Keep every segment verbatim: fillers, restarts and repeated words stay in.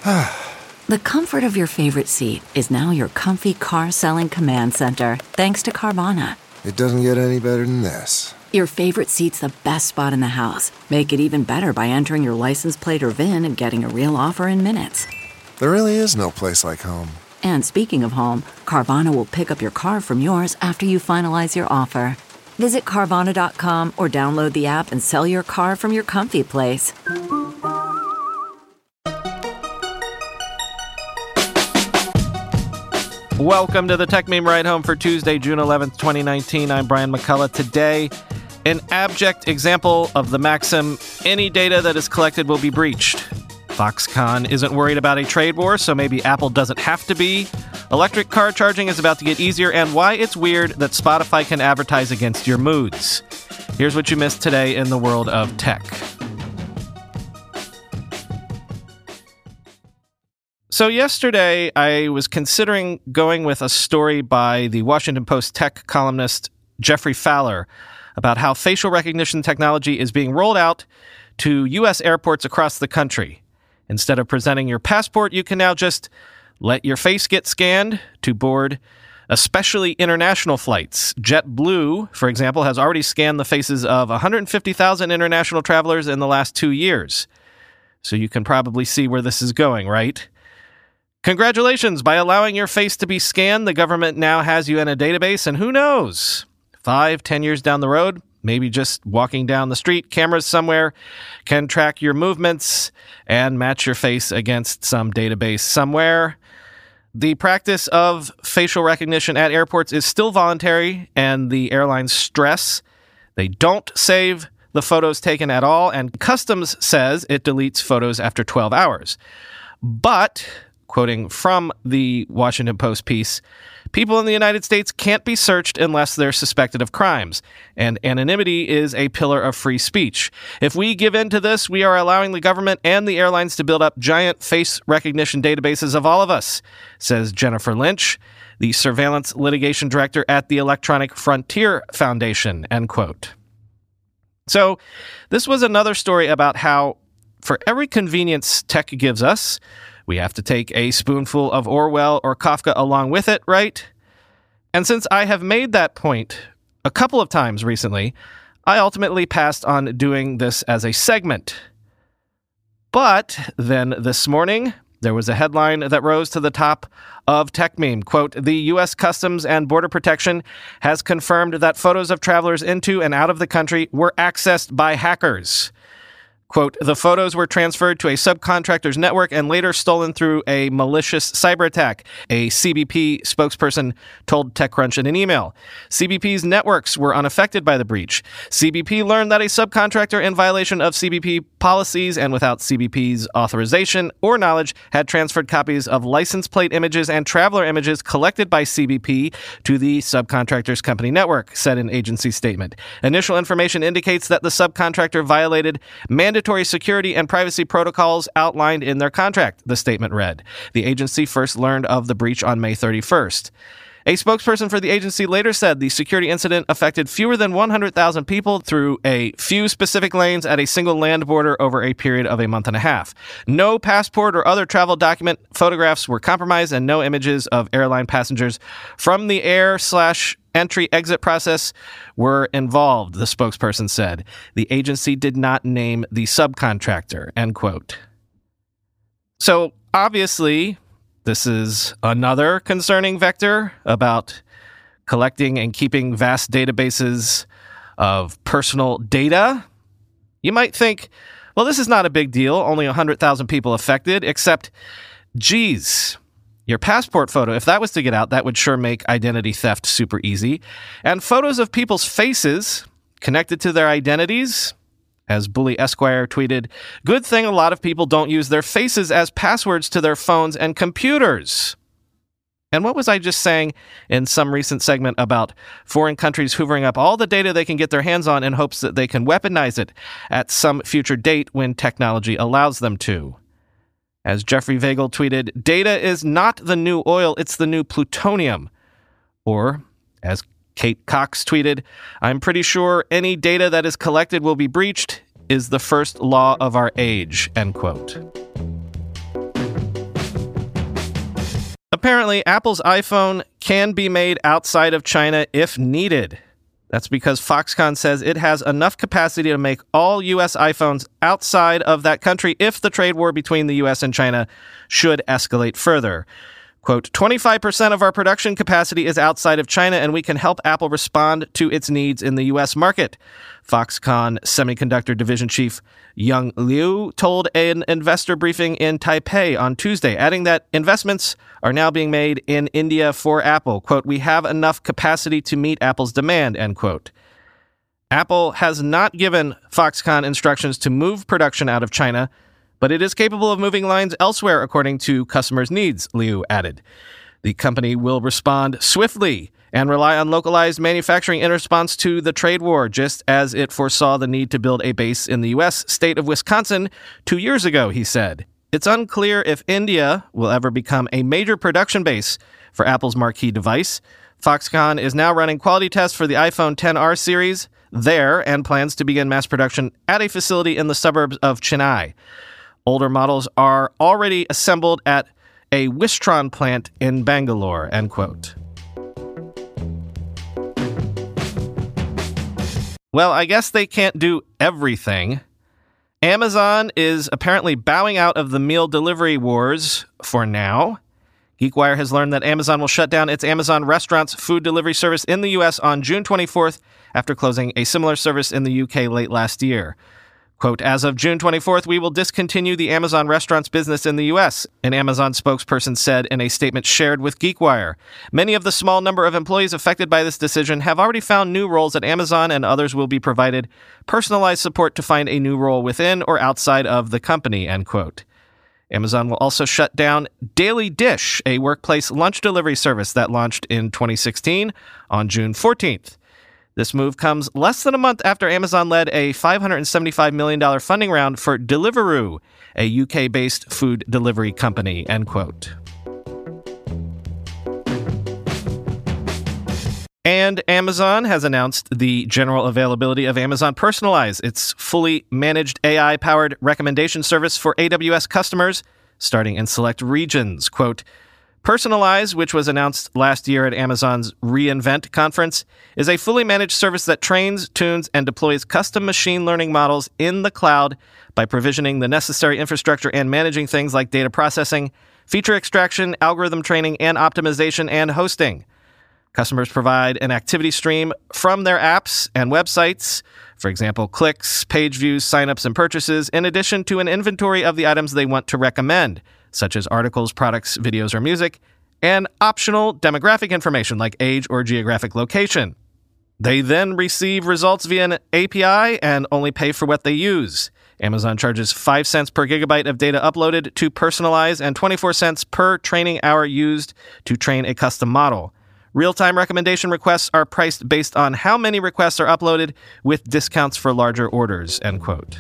The comfort of your favorite seat is now your comfy car selling command center, thanks to Carvana. It doesn't get any better than this. Your favorite seat's the best spot in the house. Make it even better by entering your license plate or V I N and getting a real offer in minutes. There really is no place like home. And speaking of home, Carvana will pick up your car from yours after you finalize your offer. Visit Carvana dot com or download the app and sell your car from your comfy place. Welcome to the Tech Meme Ride Home for Tuesday, June eleventh, twenty nineteen. I'm Brian McCullough. Today, an abject example of the maxim, any data that is collected will be breached. Foxconn isn't worried about a trade war, so maybe Apple doesn't have to be. Electric car charging is about to get easier, and why it's weird that Spotify can advertise against your moods. Here's what you missed today in the world of tech. So yesterday, I was considering going with a story by the Washington Post tech columnist Jeffrey Fowler about how facial recognition technology is being rolled out to U S airports across the country. Instead of presenting your passport, you can now just let your face get scanned to board especially international flights. JetBlue, for example, has already scanned the faces of one hundred fifty thousand international travelers in the last two years. So you can probably see where this is going, right? Congratulations! By allowing your face to be scanned, the government now has you in a database, and who knows? Five, ten years down the road, maybe just walking down the street, cameras somewhere can track your movements and match your face against some database somewhere. The practice of facial recognition at airports is still voluntary, and the airlines stress they don't save the photos taken at all, and Customs says it deletes photos after twelve hours. But, quoting from the Washington Post piece, people in the United States can't be searched unless they're suspected of crimes, and anonymity is a pillar of free speech. If we give in to this, we are allowing the government and the airlines to build up giant face recognition databases of all of us, says Jennifer Lynch, the surveillance litigation director at the Electronic Frontier Foundation, end quote. So this was another story about how, for every convenience tech gives us, we have to take a spoonful of Orwell or Kafka along with it, right? And since I have made that point a couple of times recently, I ultimately passed on doing this as a segment. But then this morning, there was a headline that rose to the top of TechMeme. Quote, the U S Customs and Border Protection has confirmed that photos of travelers into and out of the country were accessed by hackers. Quote, the photos were transferred to a subcontractor's network and later stolen through a malicious cyber attack, a C B P spokesperson told TechCrunch in an email. C B P's networks were unaffected by the breach. C B P learned that a subcontractor in violation of C B P policies and without C B P's authorization or knowledge had transferred copies of license plate images and traveler images collected by C B P to the subcontractor's company network, said an agency statement. Initial information indicates that the subcontractor violated mandatory Mandatory security and privacy protocols outlined in their contract, the statement read. The agency first learned of the breach on May thirty-first. A spokesperson for the agency later said the security incident affected fewer than one hundred thousand people through a few specific lanes at a single land border over a period of a month and a half. No passport or other travel document photographs were compromised, and no images of airline passengers from the air slash entry-exit process were involved, the spokesperson said. The agency did not name the subcontractor, end quote. So, obviously, this is another concerning vector about collecting and keeping vast databases of personal data. You might think, well, this is not a big deal, only one hundred thousand people affected, except, geez, your passport photo, if that was to get out, that would sure make identity theft super easy. And photos of people's faces connected to their identities, as Bully Esquire tweeted, good thing a lot of people don't use their faces as passwords to their phones and computers. And what was I just saying in some recent segment about foreign countries hoovering up all the data they can get their hands on in hopes that they can weaponize it at some future date when technology allows them to? As Jeffrey Vagel tweeted, data is not the new oil, it's the new plutonium. Or, as Kate Cox tweeted, I'm pretty sure any data that is collected will be breached is the first law of our age, end quote. apparently, Apple's iPhone can be made outside of China if needed. That's because Foxconn says it has enough capacity to make all U S iPhones outside of that country if the trade war between the U S and China should escalate further. Quote, twenty-five percent of our production capacity is outside of China, and we can help Apple respond to its needs in the U S market, Foxconn Semiconductor Division Chief Young Liu told an investor briefing in Taipei on Tuesday, adding that investments are now being made in India for Apple. Quote, we have enough capacity to meet Apple's demand, end quote. Apple has not given Foxconn instructions to move production out of China, but it is capable of moving lines elsewhere according to customers' needs, Liu added. The company will respond swiftly and rely on localized manufacturing in response to the trade war, just as it foresaw the need to build a base in the U S state of Wisconsin two years ago, he said. It's unclear if India will ever become a major production base for Apple's marquee device. Foxconn is now running quality tests for the iPhone X R series there and plans to begin mass production at a facility in the suburbs of Chennai. Older models are already assembled at a Wistron plant in Bangalore, end quote. Well, I guess they can't do everything. Amazon is apparently bowing out of the meal delivery wars for now. GeekWire has learned that Amazon will shut down its Amazon Restaurants food delivery service in the U S on June twenty-fourth after closing a similar service in the U K late last year. Quote, as of June twenty-fourth, we will discontinue the Amazon Restaurants business in the U S, an Amazon spokesperson said in a statement shared with GeekWire. Many of the small number of employees affected by this decision have already found new roles at Amazon, and others will be provided personalized support to find a new role within or outside of the company, end quote. Amazon will also shut down Daily Dish, a workplace lunch delivery service that launched in twenty sixteen on June fourteenth. This move comes less than a month after Amazon led a five hundred seventy-five million dollars funding round for Deliveroo, a U K-based food delivery company, end quote. And Amazon has announced the general availability of Amazon Personalize, its fully managed A I-powered recommendation service for A W S customers, starting in select regions. Quote, Personalize, which was announced last year at Amazon's reInvent conference, is a fully managed service that trains, tunes, and deploys custom machine learning models in the cloud by provisioning the necessary infrastructure and managing things like data processing, feature extraction, algorithm training, and optimization, and hosting. Customers provide an activity stream from their apps and websites, for example, clicks, page views, signups, and purchases, in addition to an inventory of the items they want to recommend, such as articles, products, videos, or music, and optional demographic information like age or geographic location. They then receive results via an A P I and only pay for what they use. Amazon charges five cents per gigabyte of data uploaded to Personalize and twenty-four cents per training hour used to train a custom model. Real-time recommendation requests are priced based on how many requests are uploaded, with discounts for larger orders, end quote.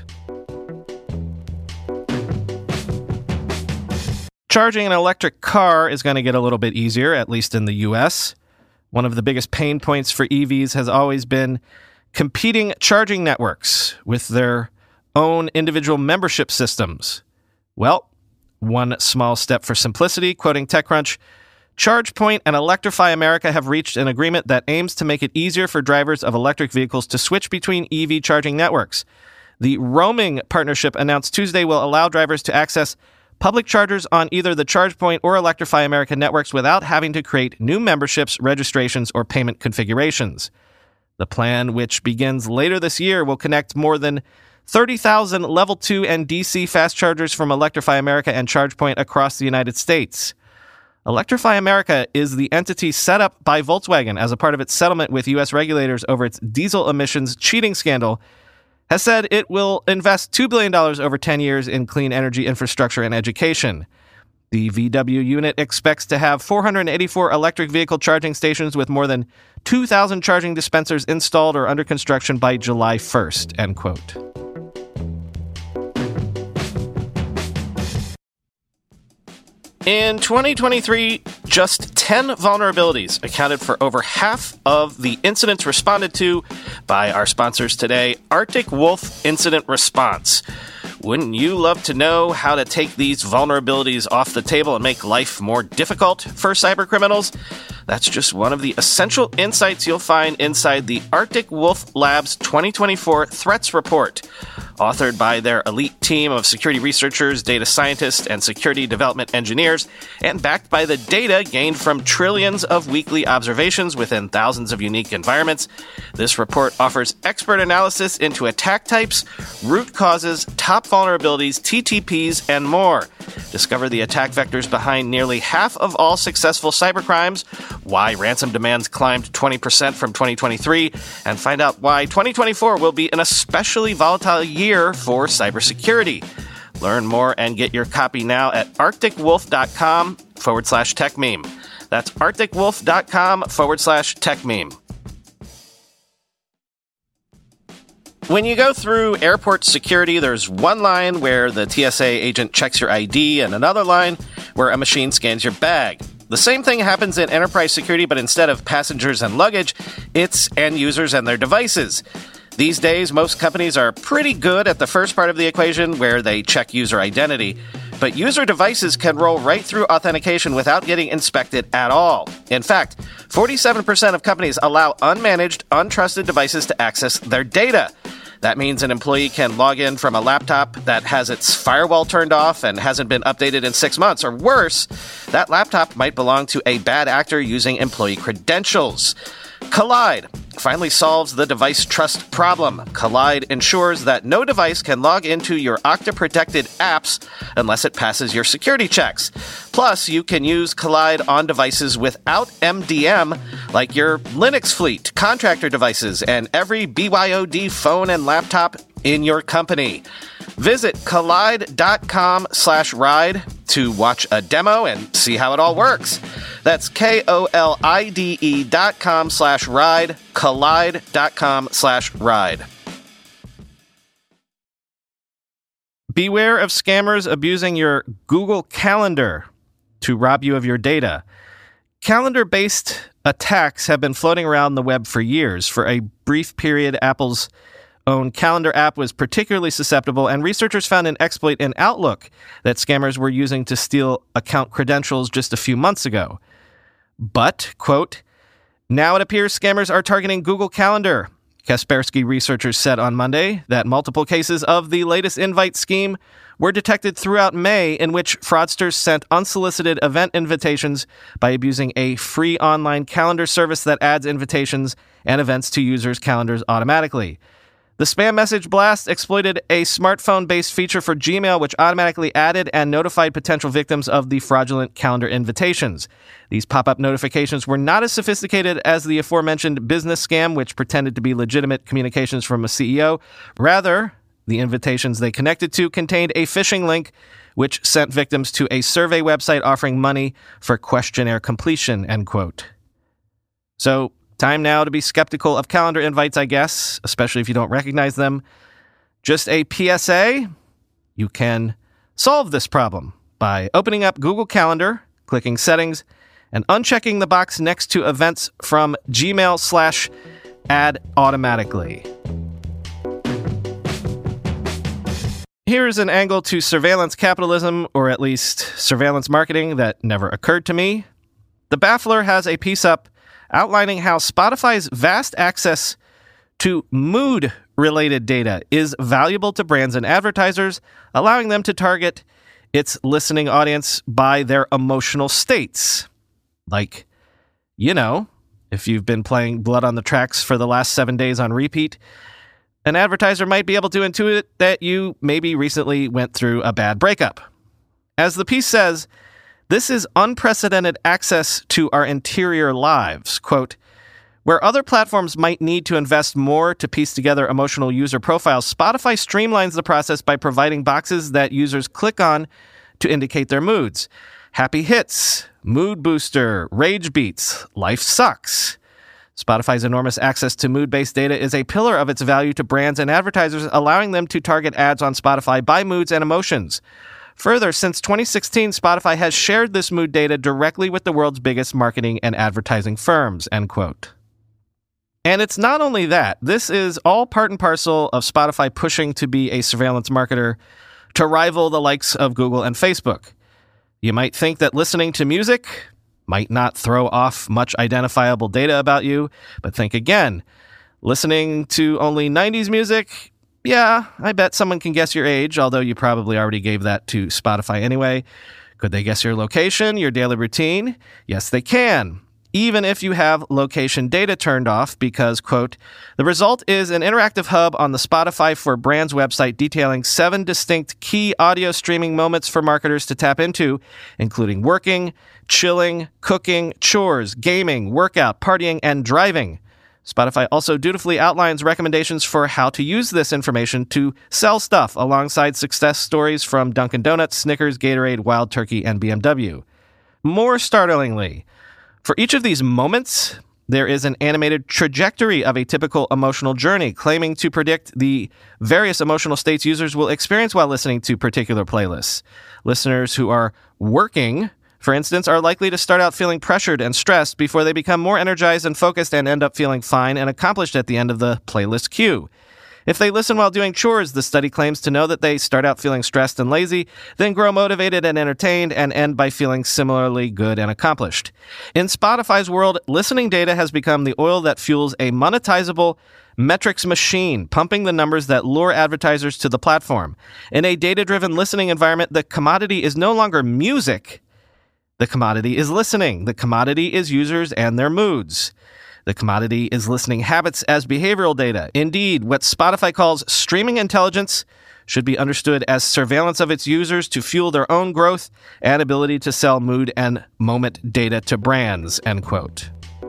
Charging an electric car is going to get a little bit easier, at least in the U S. One of the biggest pain points for E Vs has always been competing charging networks with their own individual membership systems. Well, one small step for simplicity, quoting TechCrunch, ChargePoint and Electrify America have reached an agreement that aims to make it easier for drivers of electric vehicles to switch between E V charging networks. The roaming partnership announced Tuesday will allow drivers to access public chargers on either the ChargePoint or Electrify America networks without having to create new memberships, registrations, or payment configurations. The plan, which begins later this year, will connect more than thirty thousand Level two and D C fast chargers from Electrify America and ChargePoint across the United States. Electrify America is the entity set up by Volkswagen as a part of its settlement with U S regulators over its diesel emissions cheating scandal, has said it will invest two billion dollars over ten years in clean energy infrastructure and education. The V W unit expects to have four hundred eighty-four electric vehicle charging stations with more than two thousand charging dispensers installed or under construction by July first, end quote. In twenty twenty-three, just ten vulnerabilities accounted for over half of the incidents responded to by our sponsors today, Arctic Wolf Incident Response. Wouldn't you love to know how to take these vulnerabilities off the table and make life more difficult for cybercriminals? That's just one of the essential insights you'll find inside the Arctic Wolf Labs twenty twenty-four Threats Report, authored by their elite team of security researchers, data scientists, and security development engineers, and backed by the data gained from trillions of weekly observations within thousands of unique environments. This report offers expert analysis into attack types, root causes, top vulnerabilities, T T Ps, and more. Discover the attack vectors behind nearly half of all successful cybercrimes, why ransom demands climbed twenty percent from twenty twenty-three, and find out why twenty twenty-four will be an especially volatile year for cybersecurity. Learn more and get your copy now at arcticwolf.com forward slash tech meme. That's arcticwolf.com forward slash tech meme. When you go through airport security, there's one line where the T S A agent checks your I D and another line where a machine scans your bag. The same thing happens in enterprise security, but instead of passengers and luggage, it's end users and their devices. These days, most companies are pretty good at the first part of the equation where they check user identity, but user devices can roll right through authentication without getting inspected at all. In fact, forty-seven percent of companies allow unmanaged, untrusted devices to access their data. That means an employee can log in from a laptop that has its firewall turned off and hasn't been updated in six months, or worse, that laptop might belong to a bad actor using employee credentials. Collide finally solves the device trust problem. Collide ensures that no device can log into your Okta-protected apps unless it passes your security checks. Plus, you can use Collide on devices without M D M, like your Linux fleet, contractor devices, and every B Y O D phone and laptop in your company. Visit collide.com slash ride to watch a demo and see how it all works. That's K-O-L-I-D-E dot com slash ride, collide.com slash ride. Beware of scammers abusing your Google Calendar to rob you of your data. Calendar-based attacks have been floating around the web for years. For a brief period, Apple's own Calendar app was particularly susceptible, and researchers found an exploit in Outlook that scammers were using to steal account credentials just a few months ago. But, quote, now it appears scammers are targeting Google Calendar. Kaspersky researchers said on Monday that multiple cases of the latest invite scheme were detected throughout May, in which fraudsters sent unsolicited event invitations by abusing a free online calendar service that adds invitations and events to users' calendars automatically. The spam message blast exploited a smartphone-based feature for Gmail, which automatically added and notified potential victims of the fraudulent calendar invitations. These pop-up notifications were not as sophisticated as the aforementioned business scam, which pretended to be legitimate communications from a C E O. Rather, the invitations they connected to contained a phishing link, which sent victims to a survey website offering money for questionnaire completion, end quote. So, time now to be skeptical of calendar invites, I guess, especially if you don't recognize them. Just a P S A, you can solve this problem by opening up Google Calendar, clicking Settings, and unchecking the box next to Events from Gmail slash Add Automatically. Here's an angle to surveillance capitalism, or at least surveillance marketing, that never occurred to me. The Baffler has a piece up outlining how Spotify's vast access to mood-related data is valuable to brands and advertisers, allowing them to target its listening audience by their emotional states. Like, you know, if you've been playing Blood on the Tracks for the last seven days on repeat, an advertiser might be able to intuit that you maybe recently went through a bad breakup. As the piece says, this is unprecedented access to our interior lives. Quote, where other platforms might need to invest more to piece together emotional user profiles, Spotify streamlines the process by providing boxes that users click on to indicate their moods. Happy hits, mood booster, rage beats, life sucks. Spotify's enormous access to mood-based data is a pillar of its value to brands and advertisers, allowing them to target ads on Spotify by moods and emotions. Further, since twenty sixteen, Spotify has shared this mood data directly with the world's biggest marketing and advertising firms, end quote. And it's not only that. This is all part and parcel of Spotify pushing to be a surveillance marketer to rival the likes of Google and Facebook. You might think that listening to music might not throw off much identifiable data about you, but think again. Listening to only nineties music, yeah, I bet someone can guess your age, although you probably already gave that to Spotify anyway. Could they guess your location, your daily routine? Yes, they can, even if you have location data turned off because, quote, the result is an interactive hub on the Spotify for Brands website detailing seven distinct key audio streaming moments for marketers to tap into, including working, chilling, cooking, chores, gaming, workout, partying, and driving. Spotify also dutifully outlines recommendations for how to use this information to sell stuff alongside success stories from Dunkin' Donuts, Snickers, Gatorade, Wild Turkey, and B M W. More startlingly, for each of these moments, there is an animated trajectory of a typical emotional journey, claiming to predict the various emotional states users will experience while listening to particular playlists. Listeners who are working, for instance, are likely to start out feeling pressured and stressed before they become more energized and focused and end up feeling fine and accomplished at the end of the playlist queue. If they listen while doing chores, the study claims to know that they start out feeling stressed and lazy, then grow motivated and entertained, and end by feeling similarly good and accomplished. In Spotify's world, listening data has become the oil that fuels a monetizable metrics machine, pumping the numbers that lure advertisers to the platform. In a data-driven listening environment, the commodity is no longer music. The commodity is listening. The commodity is users and their moods. The commodity is listening habits as behavioral data. Indeed, what Spotify calls streaming intelligence should be understood as surveillance of its users to fuel their own growth and ability to sell mood and moment data to brands, end quote.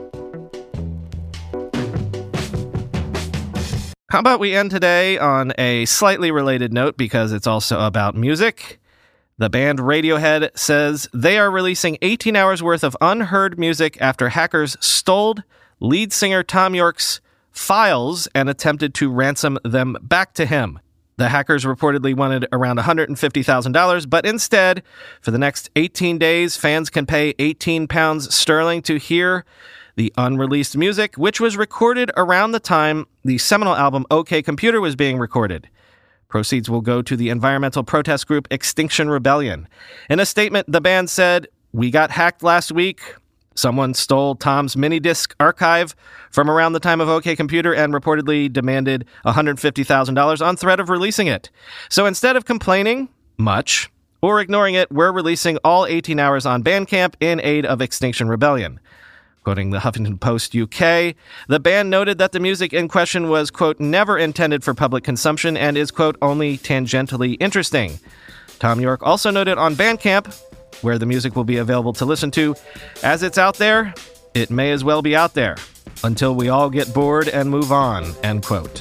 How about we end today on a slightly related note because it's also about music? The band Radiohead says they are releasing eighteen hours worth of unheard music after hackers stole lead singer Thom Yorke's files and attempted to ransom them back to him. The hackers reportedly wanted around one hundred fifty thousand dollars, but instead, for the next eighteen days, fans can pay eighteen pounds sterling to hear the unreleased music, which was recorded around the time the seminal album OK Computer was being recorded. Proceeds will go to the environmental protest group Extinction Rebellion. In a statement, the band said, "We got hacked last week. Someone stole Tom's mini-disc archive from around the time of OK Computer and reportedly demanded one hundred fifty thousand dollars on threat of releasing it. So instead of complaining much or ignoring it, we're releasing all eighteen hours on Bandcamp in aid of Extinction Rebellion." Quoting the Huffington Post U K, the band noted that the music in question was, quote, never intended for public consumption and is, quote, only tangentially interesting. Thom Yorke also noted on Bandcamp, where the music will be available to listen to, as it's out there, it may as well be out there until we all get bored and move on, end quote.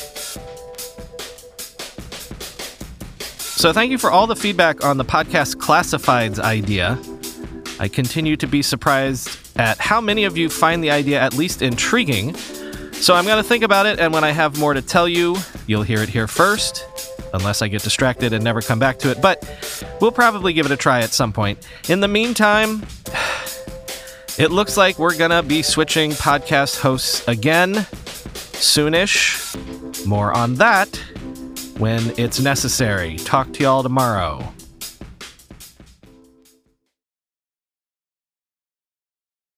So thank you for all the feedback on the podcast classifieds idea. I continue to be surprised at how many of you find the idea at least intriguing. So I'm going to think about it, and when I have more to tell you, you'll hear it here first, unless I get distracted and never come back to it. But we'll probably give it a try at some point. In the meantime, it looks like we're going to be switching podcast hosts again soonish. More on that when it's necessary. Talk to y'all tomorrow.